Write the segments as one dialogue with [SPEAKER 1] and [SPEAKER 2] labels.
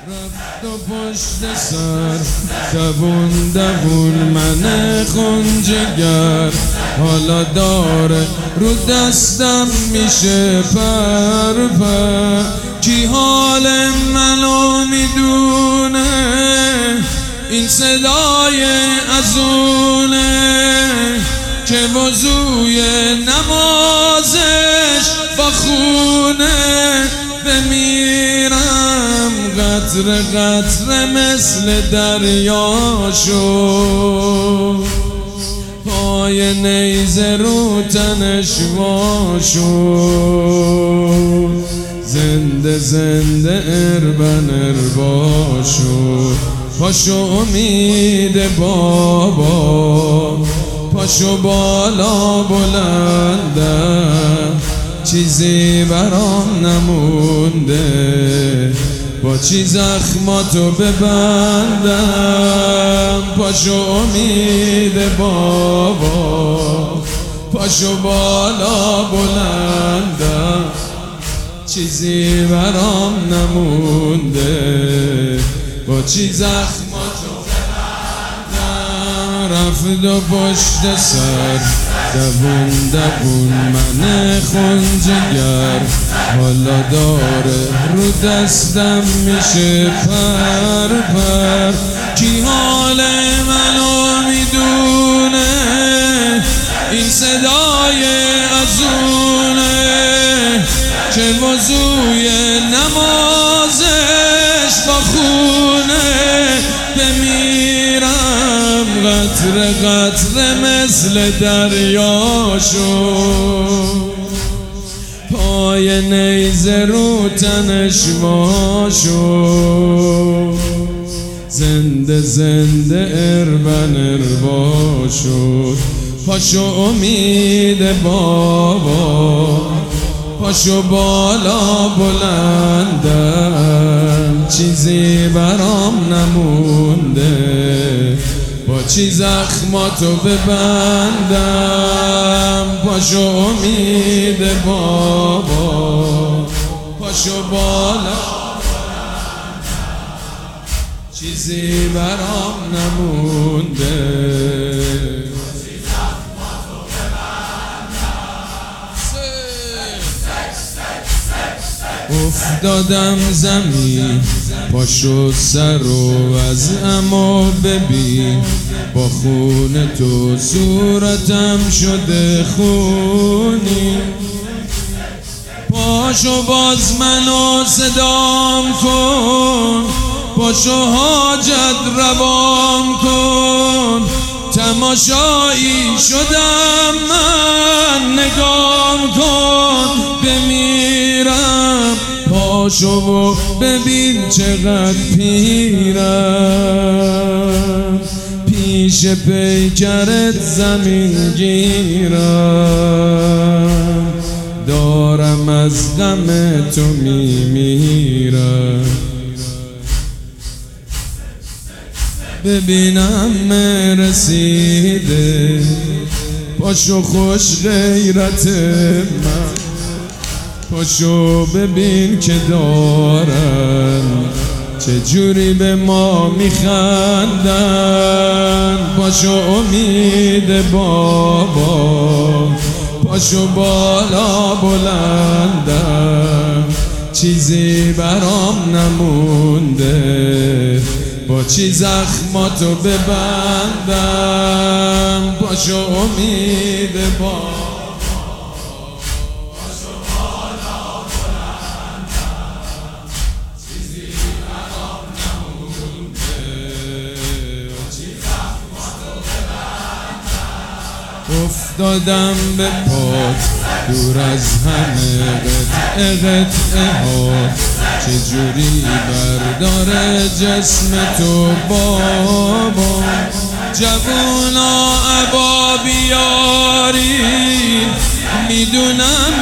[SPEAKER 1] رفت و پشت سر دوون دوون من خونجگر حالا داره رو دستم میشه پر پر. کی حال منو میدونه این صدای ازونه که وضوی نمازش با خونه بمیرم قطره قطره مثل دریا شد پای نیزه رو تنش وا شد زنده زنده اربن اربا شد پاشو امید بابا پاشو بالا بلنده چیزی برام نمونده با چی زخماتو ببندم پاشو امید بابا پاشو بالا بلندم چیزی برام نمونده با چی زخماتو ببندم رفت و پشت سر دوون دوون من خونجگر حالا داره رو دستم میشه پر پر. کی حال منو میدونه این صدای ازونه که وضوی نمازش با خونه بمیرم قطره قطره مثل دریا شد پای نیزه رو تنش وا شد زنده زنده اربن اربا شد پاشو امید بابا پاشو بالا بلندم چیزی برام نمونده با چی زخماتو ببندم پاشو امید بابا پاشو بالا چیزی برام نمونده افتادم زمین پاشو سر رو از اما ببین با خون تو صورتم شده خونی پاشو باز منو صدام کن پاشو حاجت روام کن تماشایی شدم من نگام کن بمیرم پاشو و ببین چقدر پیرم پیش پیکرت زمین گیرم دارم از غم تو میمیرم ببینم رسیده پاشو خوش غیرت من پاشو ببین که دارن چجوری به ما میخندن پاشو امید بابا پاشو بالا بلندم چیزی برام نمونده با چی زخماتو ببندم پاشو امید بابا افتادم به پات دور از همه قطعه قطعه ها چجوری برداره جسم تو بابا جوونا عبا بیارین میدونم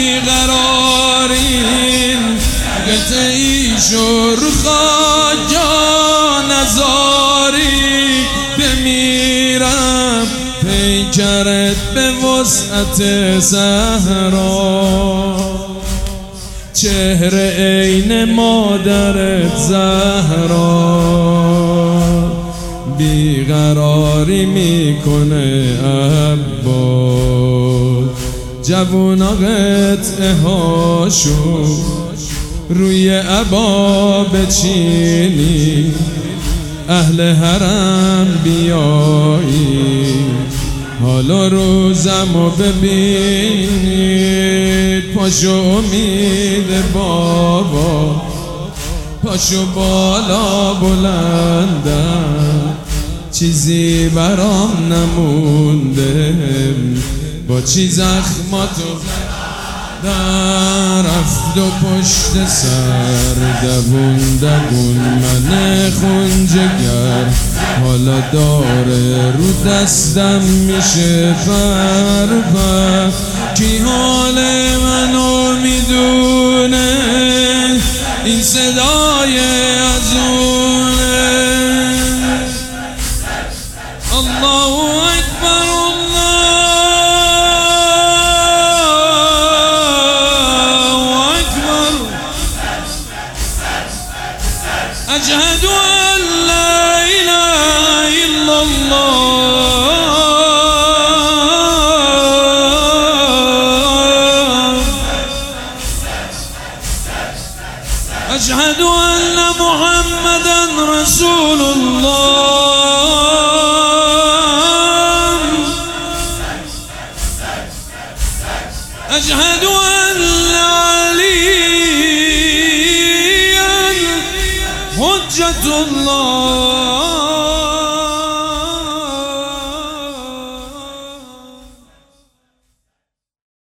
[SPEAKER 1] بیقرارین قطعی شو رو خاک جا نزاری بمیرم پیکرت به وسعت صحرا چهره عین مادرت زهرا بیقراری میکنه عباس. جوونا قطعه هاشو روی عبا بچینی، اهل حرم بیایی حالا روزمو ببینید. پاشو امید بابا، پاشو بالا بلندم، چیزی برام نمونده، با چی زخماتو رفت و پشت سر دوون دوون من خونجگر، حالا داره رو دستم میشه فرفر. کی حال منو میدونه این صدای ازونه؟ الله اکبر أشهد أن لا إله إلا الله، أشهد أن محمدا رسول الله، أشهد أن عليا حجة الله.